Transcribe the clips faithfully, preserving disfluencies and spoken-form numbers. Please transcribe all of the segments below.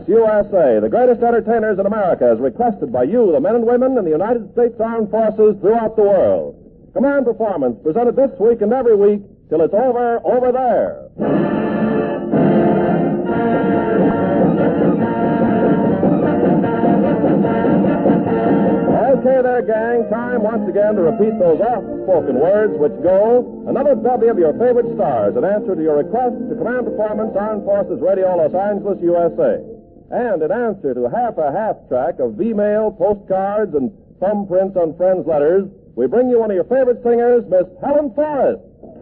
U S A, the greatest entertainers in America, as requested by you, the men and women in the United States Armed Forces throughout the world. Command Performance, presented this week and every week till it's over, over there. Okay there, gang. Time once again to repeat those oft-spoken words which go, another bevy of your favorite stars in answer to your request to Command Performance, Armed Forces Radio, Los Angeles, U S A. And in answer to half a half-track of V-mail, postcards, and thumbprints on friends' letters, we bring you one of your favorite singers, Miss Helen Forrest.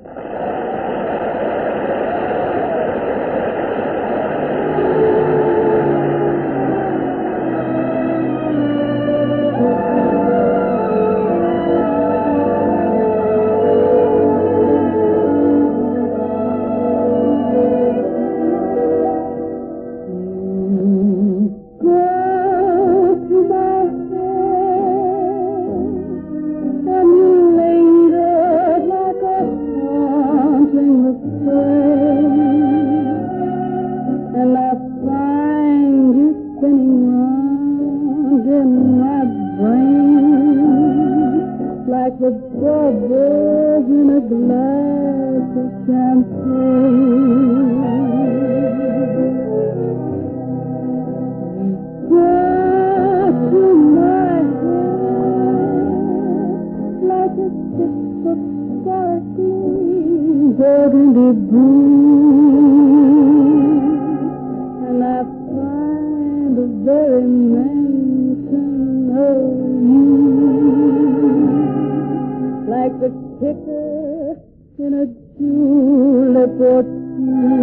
Like the bubbles in a glass of champagne. Go to my head like a tip of sparkling burgundy blue, and I find the very mention of you like the kicker in a julep or two.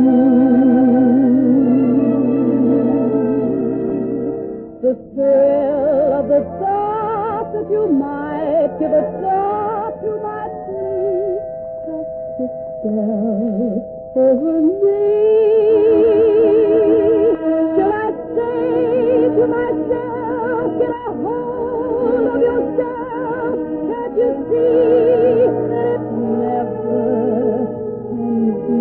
The thrill of the thought that you might give a thought to my plea casts a spell over me. Shall I say to myself, get a hold of yourself? Can't you see that it never can be?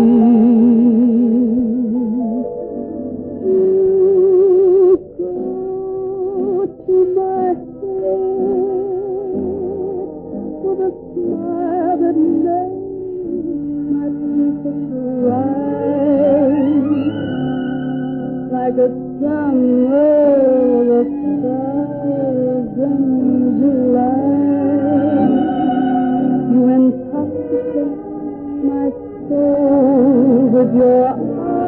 You go to my head with a smile that makes my temperature rise like a summer of stars in July. You intoxicate my soul with your eyes.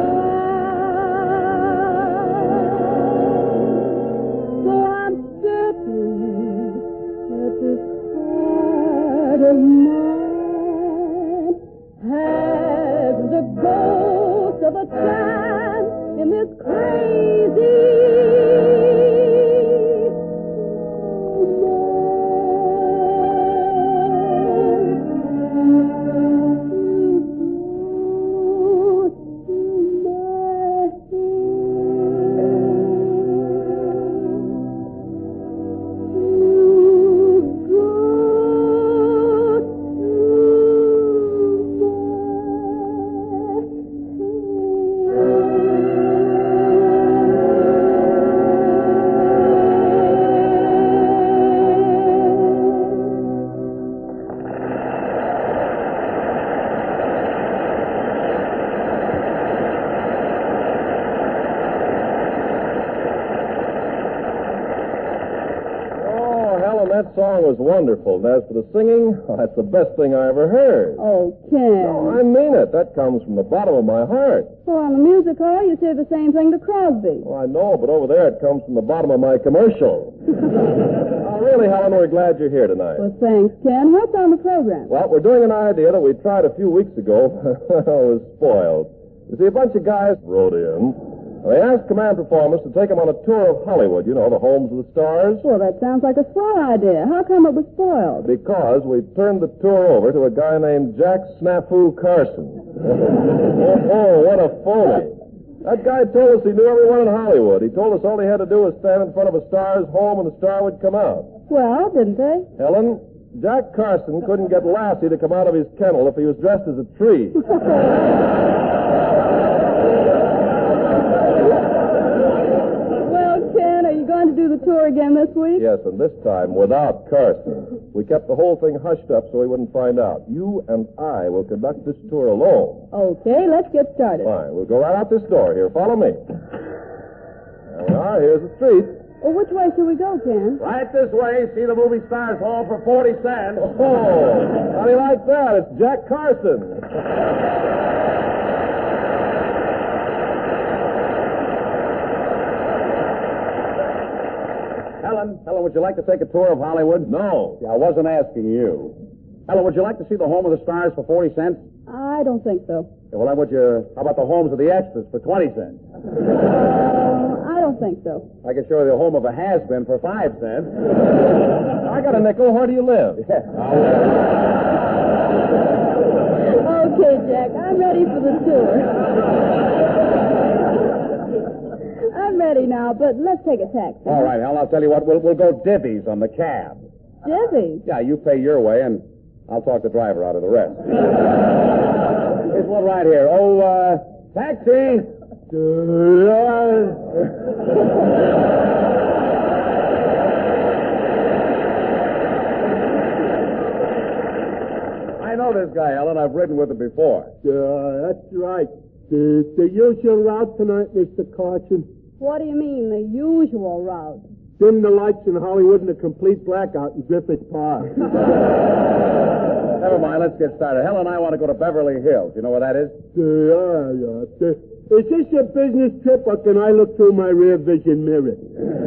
So I'm certain that this heart of mine has the ghost of a chance in this crazy that song was wonderful. And as for the singing, well, that's the best thing I ever heard. Oh, Ken. No, I mean it. That comes from the bottom of my heart. Well, on the music hall, you say the same thing to Crosby. Well, I know, but over there it comes from the bottom of my commercial. Oh, really, Helen, we're glad you're here tonight. Well, thanks, Ken. What's on the program? Well, we're doing an idea that we tried a few weeks ago. It was spoiled. You see, a bunch of guys wrote in. They asked Command Performance to take them on a tour of Hollywood, you know, the homes of the stars. Well, that sounds like a swell idea. How come it was spoiled? Because we turned the tour over to a guy named Jack Snafu Carson. oh, oh, what a phony. That guy told us he knew everyone in Hollywood. He told us all he had to do was stand in front of a star's home and the star would come out. Well, didn't they? Helen, Jack Carson couldn't get Lassie to come out of his kennel if he was dressed as a tree. tour again this week? Yes, and this time without Carson. We kept the whole thing hushed up so he wouldn't find out. You and I will conduct this tour alone. Okay, let's get started. Fine. We'll go right out this door. Here, follow me. There we are. Here's the street. Well, which way should we go, Ken? Right this way. See the movie stars hall for forty cents. Oh, how do you like that? It's Jack Carson. Helen, Helen, would you like to take a tour of Hollywood? No. Yeah, I wasn't asking you. Helen, would you like to see the home of the stars for forty cents? I don't think so. Yeah, well, then would you, how about the homes of the extras for twenty cents? Uh, I don't think so. I can show you the home of a has-been for five cents. I got a nickel. Where do you live? Yeah. Okay, Jack, I'm ready for the tour. I'm ready now, but let's take a taxi. All right, Helen, I'll tell you what, we'll, we'll go divvies on the cab. Divvy? Yeah, you pay your way, and I'll talk the driver out of the rest. Here's one right here. Oh, uh, taxi! I know this guy, Helen. I've ridden with him before. Yeah, that's right. The, the usual route tonight, Mister Carson. What do you mean, the usual route? Dim the lights in Hollywood and a complete blackout in Griffith Park. Never mind, let's get started. Helen and I want to go to Beverly Hills. You know where that is? Yeah, yeah. The- Is this a business trip, or can I look through my rear vision mirror?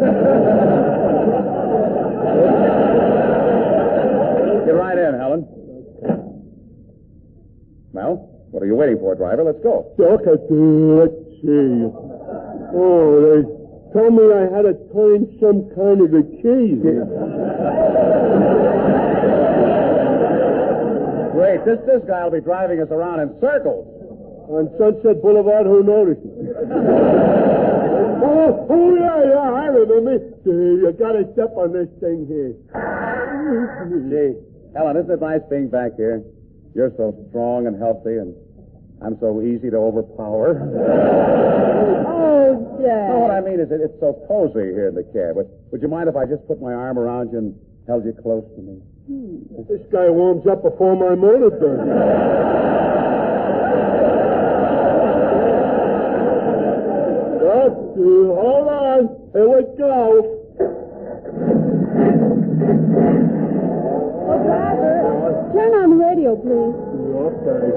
Get right in, Helen. Well, what are you waiting for, driver? Let's go. Okay, let's see. Oh, they told me I had to turn some kind of a key. Great. This this guy will be driving us around in circles. On Sunset Boulevard, who noticed it? oh, oh, yeah, yeah, I remember. Uh, you gotta step on this thing here. Gee, Helen, isn't it nice being back here? You're so strong and healthy, and I'm so easy to overpower. Oh, Jack. No, what I mean is that it's so cozy here in the cab. Would, would you mind if I just put my arm around you and held you close to me? Hmm. This guy warms up before my motor burns. Uh, hold on. Here we go. Oh, driver, turn on the radio, please. Okay.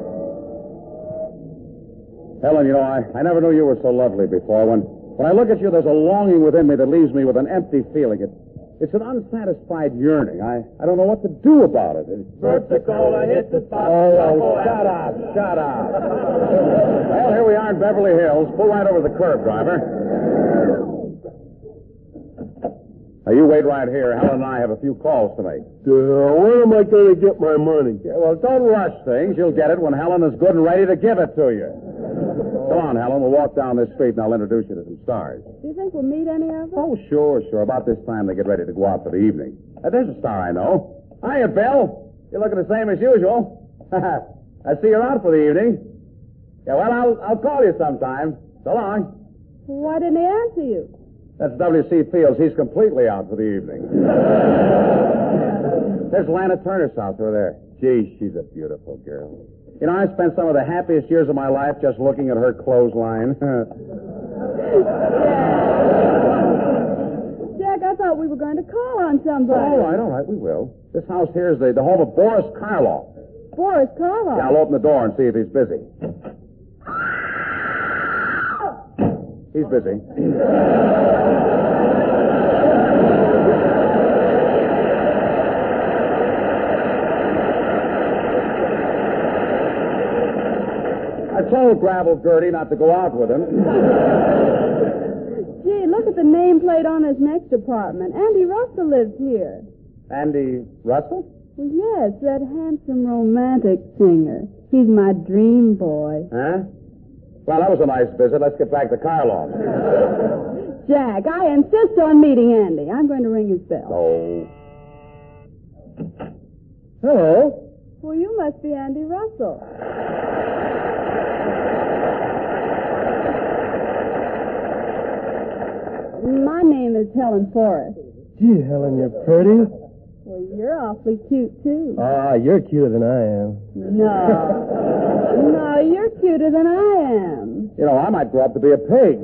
Helen, you know, I, I never knew you were so lovely before. When when I look at you, there's a longing within me that leaves me with an empty feeling. It, it's an unsatisfied yearning. I, I don't know what to do about it. It's... Coca-Cola hit the spot. Oh, oh, shut up, shut up. Well, here we are in Beverly Hills. Pull right over the curb, driver. Now, you wait right here. Helen and I have a few calls to make. Uh, where am I going to get my money? Yeah, well, don't rush things. You'll get it when Helen is good and ready to give it to you. Come on, Helen. We'll walk down this street and I'll introduce you to some stars. Do you think we'll meet any of them? Oh, sure, sure. About this time they get ready to go out for the evening. Uh, there's a star I know. Hiya, Bill. You're looking the same as usual. I see you're out for the evening. Yeah, well, I'll, I'll call you sometime. So long. Why didn't he answer you? That's W C Fields. He's completely out for the evening. There's Lana Turner's house over there. Gee, she's a beautiful girl. You know, I spent some of the happiest years of my life just looking at her clothesline. Jack, I thought we were going to call on somebody. All right, all right, we will. This house here is the, the home of Boris Karloff. Boris Karloff. Yeah, I'll open the door and see if he's busy. He's busy. I told Gravel Gertie not to go out with him. Gee, look at the nameplate on his next apartment. Andy Russell lives here. Andy Russell? Well, yes, that handsome romantic singer. He's my dream boy. Huh? Well, that was a nice visit. Let's get back to Karloff. Jack, I insist on meeting Andy. I'm going to ring his bell. Oh. Hello. Well, you must be Andy Russell. My name is Helen Forrest. Gee, Helen, you're pretty. Well, you're awfully cute, too. Ah, you're cuter than I am. No. No, you're cuter than I am. You know, I might grow up to be a pig.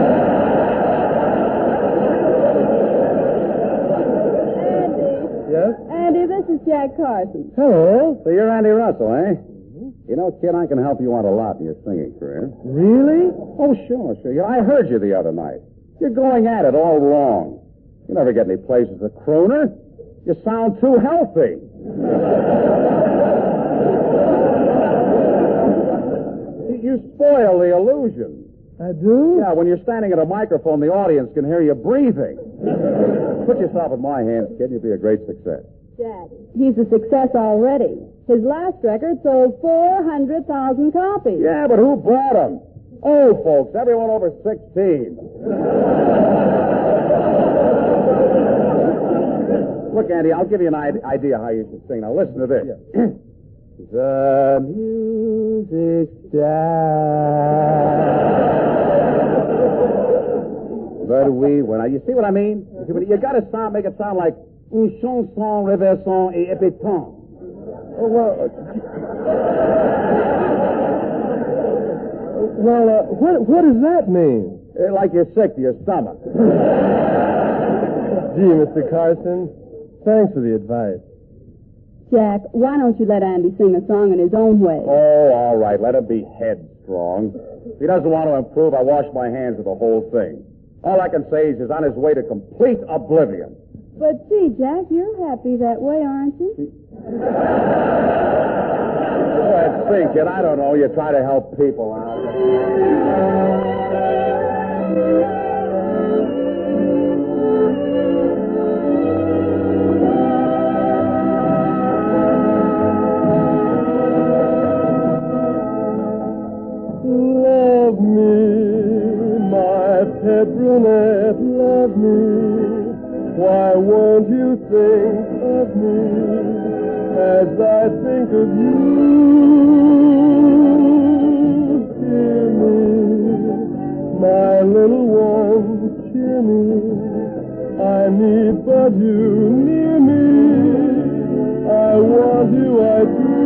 Andy. Yes? Andy, this is Jack Carson. Hello. So you're Andy Russell, eh? You know, kid, I can help you out a lot in your singing career. Really? Oh, sure, sure. Yeah, I heard you the other night. You're going at it all wrong. You never get any place as a crooner. You sound too healthy. You spoil the illusion. I do? Yeah, when you're standing at a microphone, the audience can hear you breathing. Put yourself in my hands, kid. You'll be a great success. Jack, he's a success already. His last record sold four hundred thousand copies. Yeah, but who bought them? Old folks, everyone over sixteen. Look, Andy, I'll give you an idea how you should sing. Now, listen to this. Yeah. The music stops. But we, well, now, you see what I mean? You, see what, you got to sound, make it sound like une chanson renversante et épatante. Oh, well, uh, well, uh, what, what does that mean? Uh, like you're sick to your stomach. Gee, Mister Carson, thanks for the advice. Jack, why don't you let Andy sing a song in his own way? Oh, all right. Let him be headstrong. If he doesn't want to improve, I wash my hands of the whole thing. All I can say is he's on his way to complete oblivion. But see, Jack, you're happy that way, aren't you? Go ahead, sing, kid. I don't know. You try to help people out. Love me, my pet brunette, love me. Why won't you think of me as I think of you? Hear me, my little one, cheer me. I need but you near me. I want you, I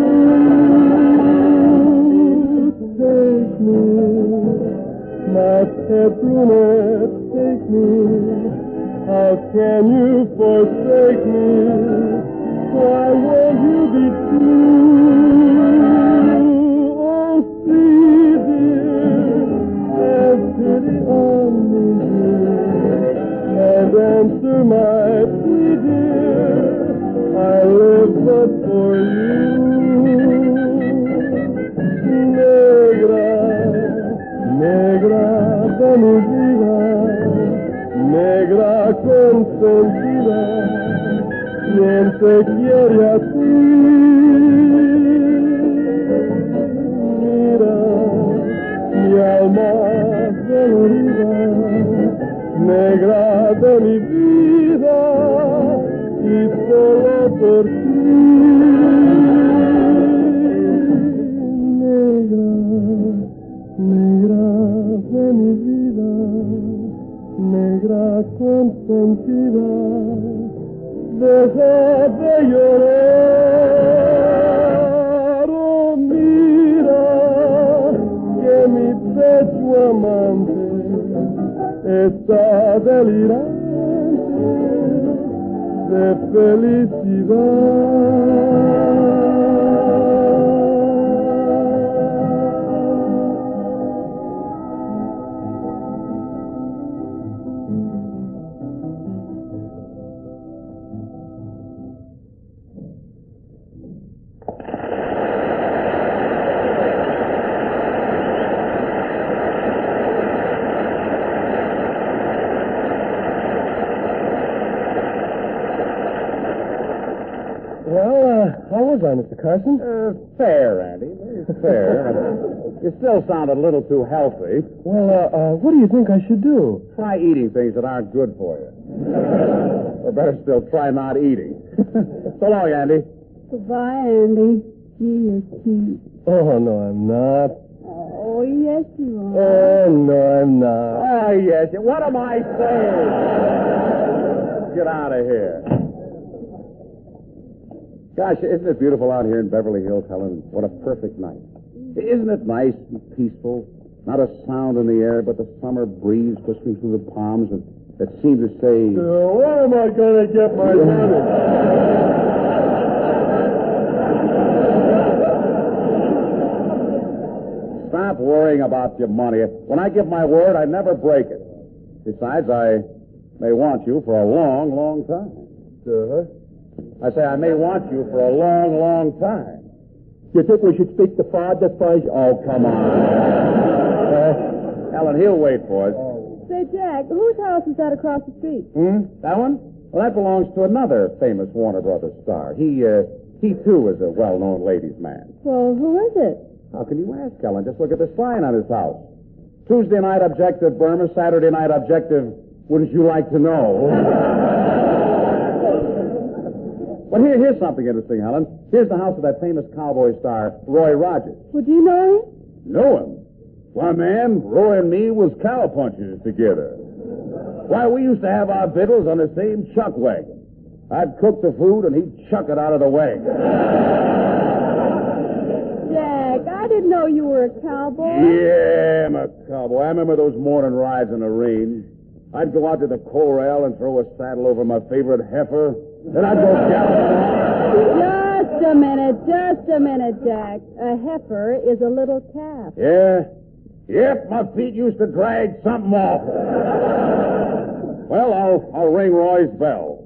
do. Take me, my pet brunette, take me. How can you forsake me? Why won't you be true? Oh, see, dear, have pity on me, dear, and answer my plea, dear. I live but for you. Negra, negra de mi vida, negra consentida, quien te quiere a ti. Mira, mi alma dolorida, negra de mi vida, y solo por ti. Negra, negra de mi vida, negra consentida, deja de llorar. Oh, mira que mi pecho amante está delirante de felicidad. Mister Carson? Uh, fair, Andy. Very fair. You still sound a little too healthy. Well, uh, uh, what do you think I should do? Try eating things that aren't good for you. Or better still, try not eating. So long, Andy. Goodbye, Andy. Gee, you're cute. Oh, no, I'm not. Oh, yes, you are. Oh, no, I'm not. Oh, yes. What am I saying? Get out of here. Gosh, isn't it beautiful out here in Beverly Hills, Helen? What a perfect night. Isn't it nice and peaceful? Not a sound in the air but the summer breeze whistling through the palms that, that seem to say... Uh, where am I going to get my money? Stop worrying about your money. When I give my word, I never break it. Besides, I may want you for a long, long time. Uh-huh. I say I may want you for a long, long time. You think we should speak to Father first? Oh, come on. Uh, Helen, he'll wait for us. Say, Jack, whose house is that across the street? Hmm? That one? Well, that belongs to another famous Warner Brothers star. He, uh, he too is a well-known ladies' man. Well, who is it? How can you ask, Helen? Just look at the sign on his house. Tuesday night, Objective Burma. Saturday night, Objective, wouldn't you like to know? But here, here's something interesting, Helen. Here's the house of that famous cowboy star, Roy Rogers. Would you know him? Know him? Why, man, Roy and me was cow punchers together. Why, we used to have our victuals on the same chuck wagon. I'd cook the food, and he'd chuck it out of the wagon. Jack, I didn't know you were a cowboy. Yeah, I'm a cowboy. I remember those morning rides on the range. I'd go out to the corral and throw a saddle over my favorite heifer. Then I'd go galloping. Just a minute, just a minute, Jack. A heifer is a little calf. Yeah? Yep, my feet used to drag something off. Well, I'll, I'll ring Roy's bell.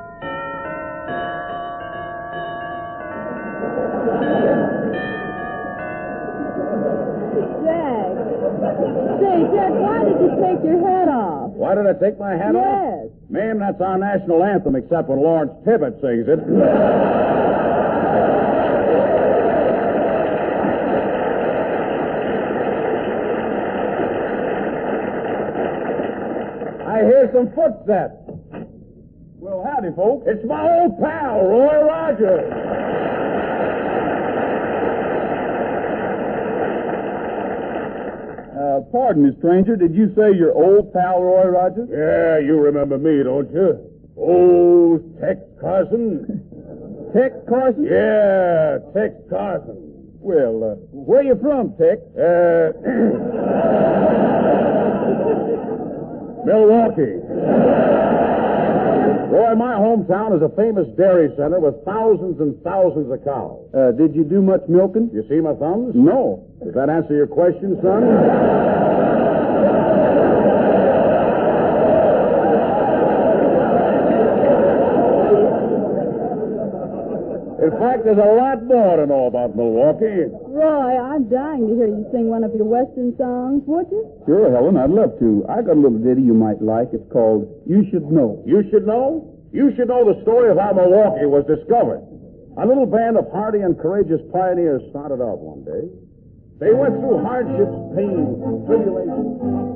Jack. Say, Jack, why did you take your hat off? Why did I take my hat off? Yes. Ma'am, that's our national anthem, except when Lawrence Tibbett sings it. I hear some footsteps. Well, howdy, folks. It's my old pal, Roy Rogers. Uh, pardon me, stranger. Did you say your old pal, Roy Rogers? Yeah, you remember me, don't you? Old Tex Carson. Tex Carson? Yeah, Tex Carson. Well, uh, where you from, Tex? Uh, Milwaukee. Roy, my hometown is a famous dairy center with thousands and thousands of cows. Uh, did you do much milking? You see my thumbs? No. Does that answer your question, son? In fact, there's a lot more to know about Milwaukee. Roy, I'm dying to hear you sing one of your Western songs, would you? Sure, Helen, I'd love to. I got a little ditty you might like. It's called You Should Know. You should know? You should know the story of how Milwaukee was discovered. A little band of hardy and courageous pioneers started out one day. They went through hardships, pain, tribulation.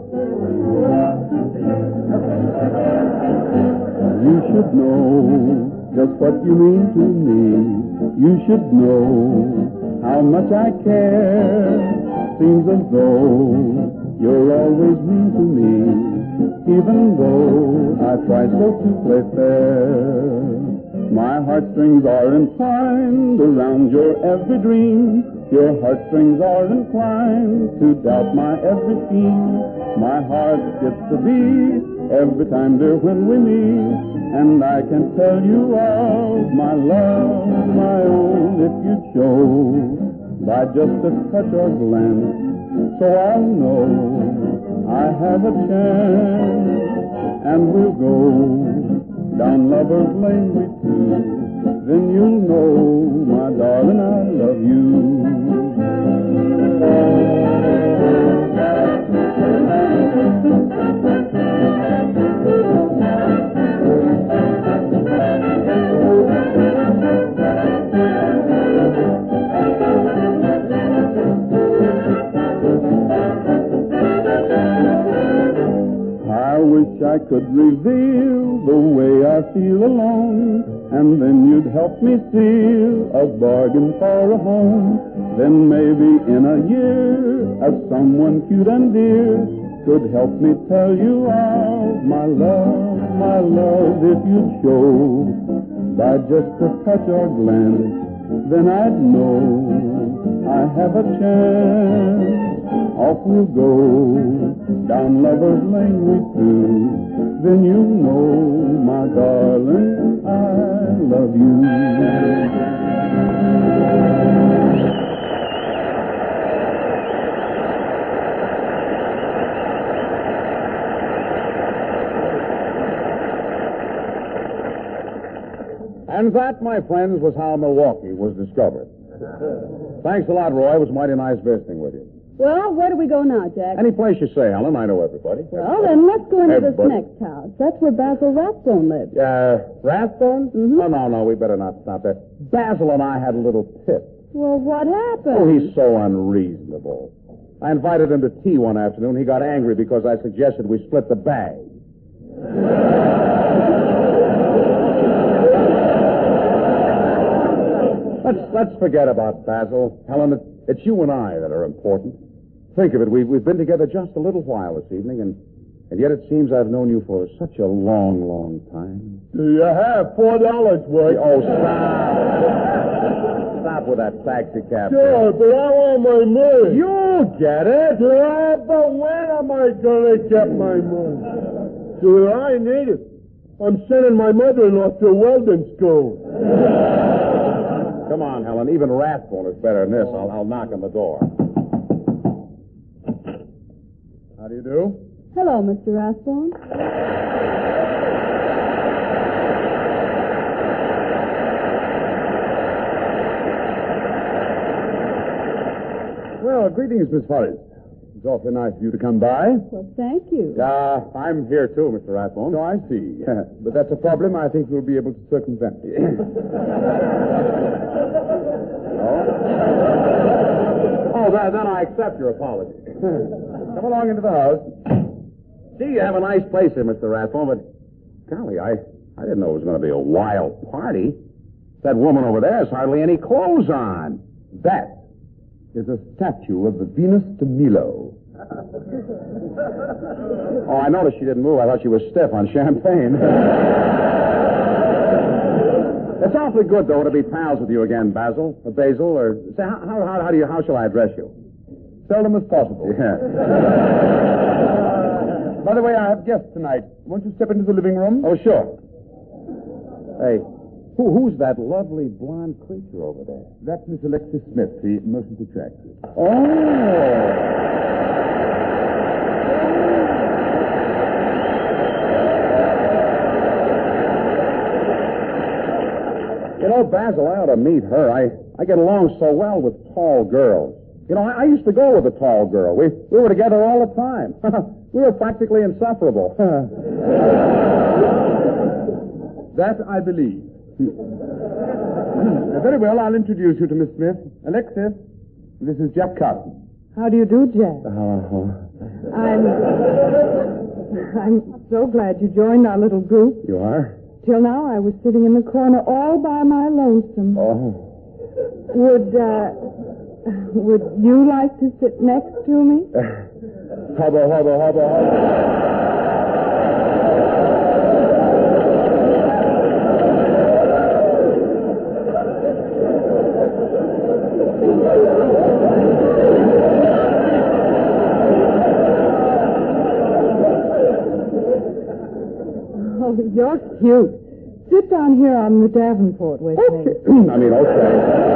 You should know just what you mean to me. You should know how much I care. Seems as though you're always mean to me, even though I try so to play fair. My heartstrings are entwined around your every dream. Your heartstrings are inclined to doubt my every scheme. My heart skips a beat every time, dear, when we meet. And I can tell you of my love, my own, if you'd show by just a touch or glance. So I'll know I have a chance, and we'll go down Lover's Lane we two. Then you'll know, my darling, I love you. I wish I could reveal the way I I feel alone, and then you'd help me seal a bargain for a home. Then maybe in a year, as someone cute and dear could help me tell you of my love, my love, if you'd show by just a touch or glance, then I'd know I have a chance. Off we'll go, down Lover's Lane we two, then you know, my darling, I love you. And that, my friends, was how Milwaukee was discovered. Thanks a lot, Roy. It was mighty nice visiting with you. Well, where do we go now, Jack? Any place you say, Helen. I know everybody. Well, then let's go into Everybody. this next house. That's where Basil Rathbone lives. Uh, Rathbone? Mhm. Oh, no, no, we better not stop there. Basil and I had a little tip. Well, what happened? Oh, he's so unreasonable. I invited him to tea one afternoon. He got angry because I suggested we split the bag. Let's, let's forget about Basil. Helen, it, it's you and I that are important. Think of it. We've, we've been together just a little while this evening, and, and yet it seems I've known you for such a long, long time. Do you have four dollars worth? Oh, stop. Stop with that taxi cab. Sure, but I want my money. You'll get it. Yeah, but when am I gonna get my money? Do I need it? I'm sending my mother-in-law to welding school. Come on, Helen. Even Rathbone is better than this. I'll, I'll knock on the door. How do you do? Hello, Mister Rathbone. Well, greetings, Miss Forrest. It's awfully nice of you to come by. Well, thank you. Uh, I'm here too, Mister Rathbone. So I see. But that's a problem I think we'll be able to circumvent. Oh, then, then I accept your apology. Come along into the house. See, you have a nice place here, Mister Rathbone, but golly, I, I didn't know it was going to be a wild party. That woman over there has hardly any clothes on. That is a statue of the Venus de Milo. Oh, I noticed she didn't move. I thought she was stiff on champagne. It's awfully good, though, to be pals with you again, Basil, or Basil, or say, how, how, how do you, how shall I address you? Seldom as possible. Yeah. By the way, I have guests tonight. Won't you step into the living room? Oh, sure. Hey, who, who's that lovely blonde creature over there? That's Miss Alexis Smith, the motion picture actress. Oh. You know, Basil, I ought to meet her. I, I get along so well with tall girls. You know, I, I used to go with a tall girl. We, we were together all the time. We were practically insufferable. That I believe. Uh, very well, I'll introduce you to Miss Smith. Alexis, this is Jack Carson. How do you do, Jack? Oh, I'm... I'm so glad you joined our little group. you are? Till now, I was sitting in the corner all by my lonesome. Oh. Would, uh... Would you like to sit next to me? Hubba, hubba, hubba, hubba. Oh, you're cute. Sit down here on the Davenport with me. I mean, okay.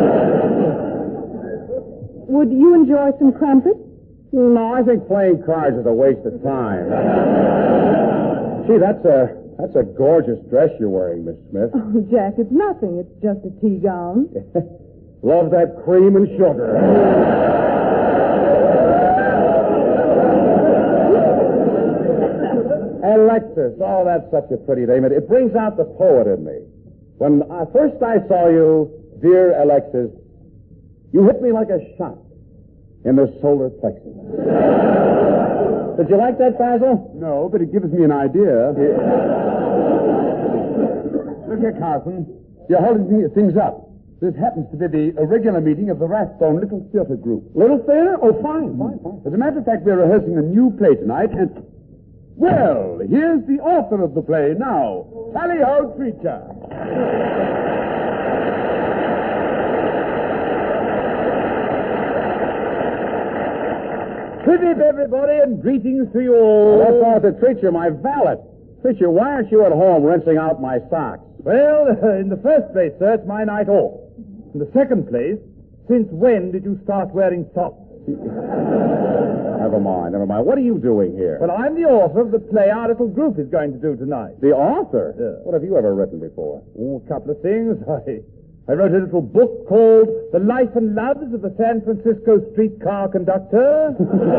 Would you enjoy some crumpets? No, I think playing cards is a waste of time. Gee, that's a that's a gorgeous dress you're wearing, Miss Smith. Oh, Jack, it's nothing. It's just a tea gown. Love that cream and sugar. Alexis, oh, that's such a pretty name. It, it brings out the poet in me. When I, first I saw you, dear Alexis, you hit me like a shot in the solar plexus. Did you like that, Basil? No, but it gives me an idea. Look here, Carson. You're holding th- things up. This happens to be the irregular meeting of the Rathbone Little Theater Group. Little theater? Oh, fine, fine, fine. As a matter of fact, we're rehearsing a new play tonight, and... Well, here's the author of the play now, Tally-Ho Treacher. Good everybody, and greetings to you all. Well, that's Arthur Treacher, my valet. Treacher, why aren't you at home rinsing out my socks? Well, uh, in the first place, sir, it's my night off. In the second place, since when did you start wearing socks? Never mind, never mind. What are you doing here? Well, I'm the author of the play our little group is going to do tonight. The author? Yeah. What have you ever written before? Oh, a couple of things. I, I wrote a little book called The Life and Loves of the San Francisco Streetcar Conductor.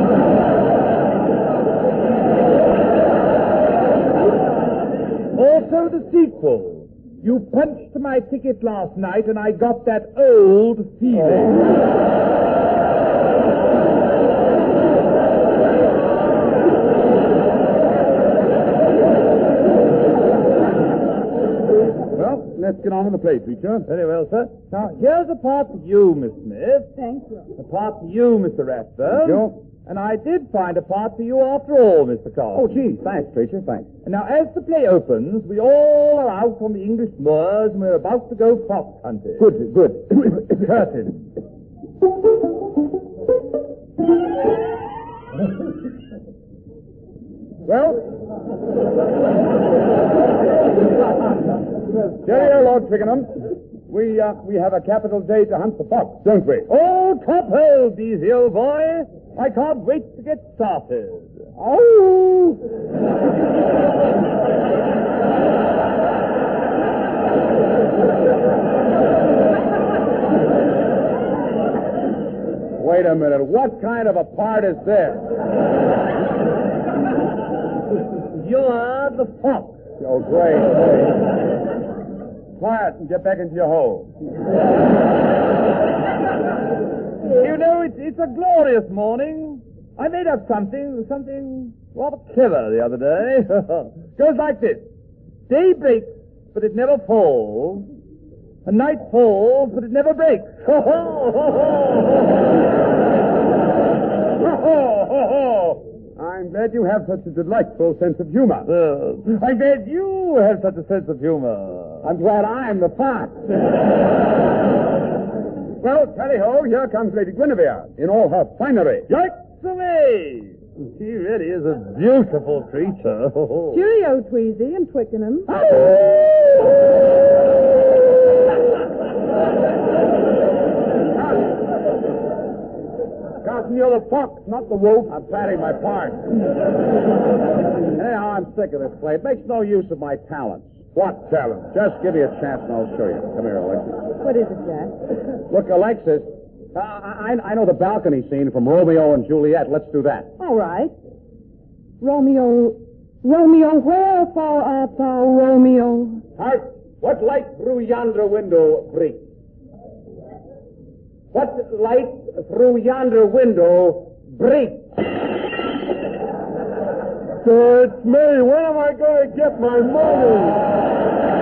Also the sequel. You punched my ticket last night and I got that old feeling. Well, let's get on with the play, Treacher. Very well, sir. Now, here's a part for you, Miss Smith. Thank you. A part for you, Mister Rathbone. Thank you. And I did find a part for you after all, Mister Carson. Oh, gee, thanks, Treacher, thanks. And now, as the play opens, we all are out on the English moors and we're about to go fox hunting. Good, good. Curtain. Well, cheerio, Lord Twickenham. We, uh, we have a capital day to hunt the fox, don't we? Oh, top hole, Beezy, old boy. I can't wait to get started. Oh! Wait a minute. What kind of a part is this? You're the fox. Oh, great, great. Quiet and get back into your hole. You know, it's, it's a glorious morning. I made up something, something rather clever the other day. Goes like this. Day breaks, but it never falls. And night falls, but it never breaks. Ho, ho, ho, ho. Ho, ho, ho. I'm glad you have such a delightful sense of humor. Uh, I'm glad you have such a sense of humor. I'm glad I'm the fox. Well, tally-ho, here comes Lady Guinevere in all her finery. Yikes-a-me! She really is a beautiful creature. Cheerio, Tweezy and Twickenham. Carson, you're the fox, not the wolf. I'm patting my part. Anyhow, I'm sick of this play. It makes no use of my talents. What talent? Just give me a chance and I'll show you. Come here, Alexis. What is it, Jack? Look, Alexis, uh, I, I know the balcony scene from Romeo and Juliet. Let's do that. All right. Romeo, Romeo, wherefore art thou, Romeo? Hark! What light through yonder window breaks? What light through yonder window breaks? So it's me. When am I going to get my money?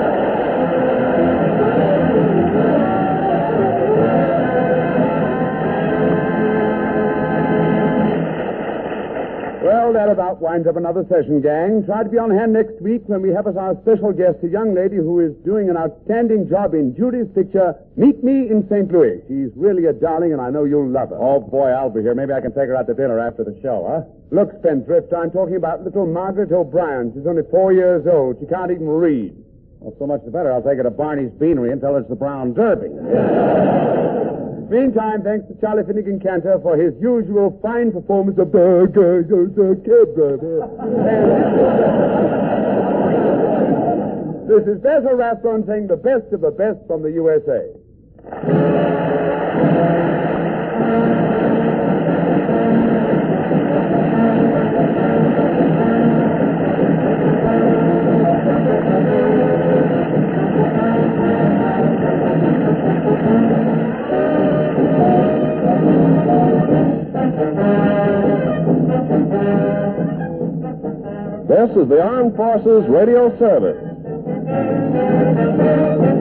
Well, that about winds up another session, gang. Try to be on hand next week when we have as our special guest a young lady who is doing an outstanding job in Judy's picture, Meet Me in Saint Louis. She's really a darling, and I know you'll love her. Oh, boy, I'll be here. Maybe I can take her out to dinner after the show, huh? Look, Spendthrift, I'm talking about little Margaret O'Brien. She's only four years old. She can't even read. Well, so much the better. I'll take her to Barney's Beanery and tell her it's the Brown Derby. Meantime, thanks to Charlie Finnegan Cantor for his usual fine performance of the cab driver. This is Basil Rathbone saying the best of the best from the U S A. This is the Armed Forces Radio Service. Thank you.